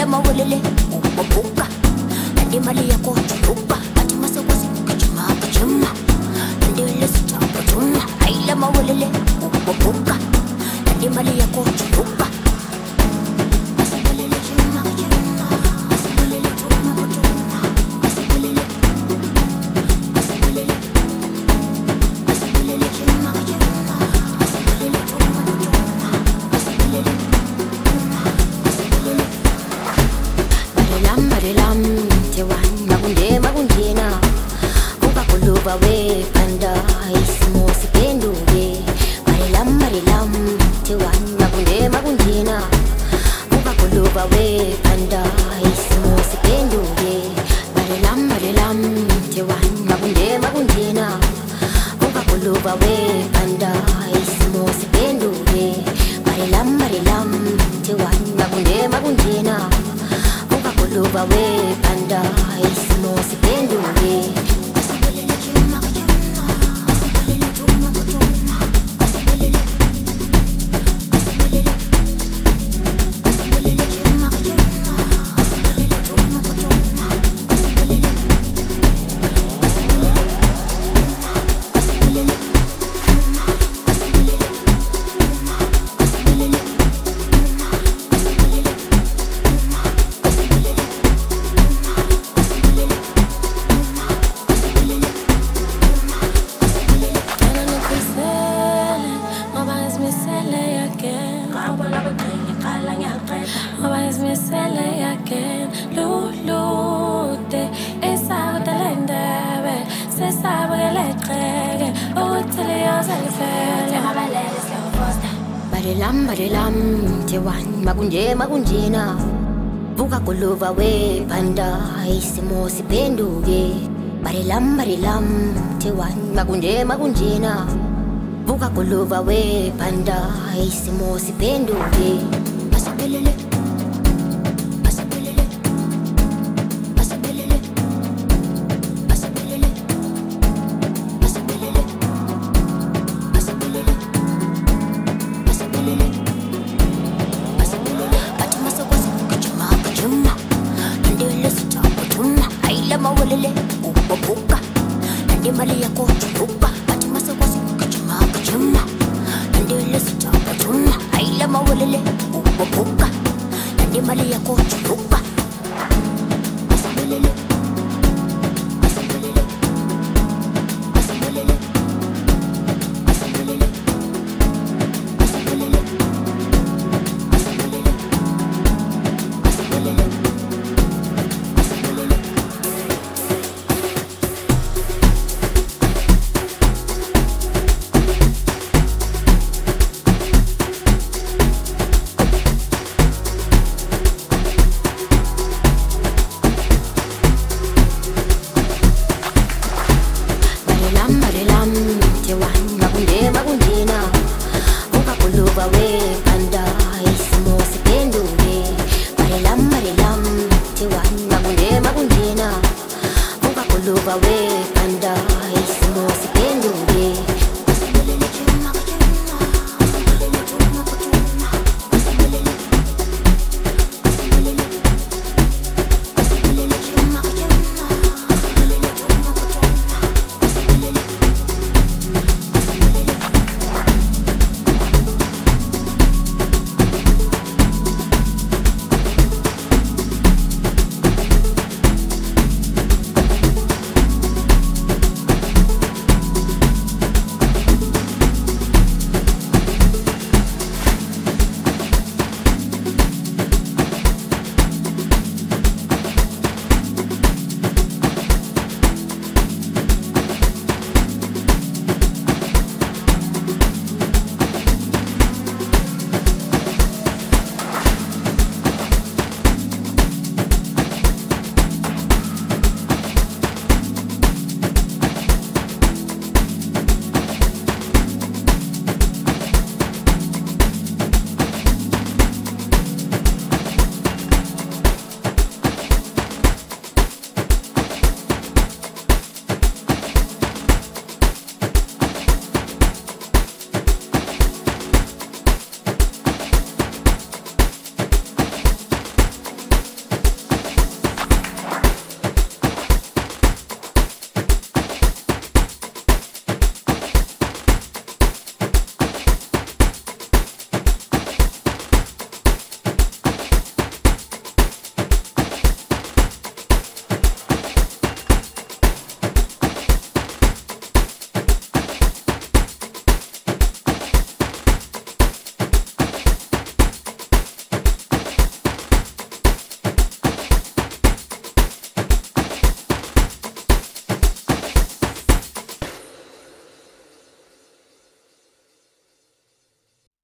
mawelele upopuka nandi mali yako chupa ati masokosi kichuma kichuma nandi ile sitapa chuma aila mawelele upopuka nandi mali yako chupa we panda ismo sipendo we marilam tewan magunjina uka kuluba we panda ismo sipendo we marilam tewan magunjina uka kuluba we panda ismo sipendo we marilam tewan magunjina uka kuluba we panda ismo sipendo we Marilam tewan magunjina buka kuluva we panda isimo sipendo we marilam tewan magunjina buka kuluva we panda isimo sipendo we asapelele mawelele upopuka nandi mali yako chupa ati masokosi kichuma kichuma nandi ile sitapa chuma aila mawelele upopuka nandi mali yako chupa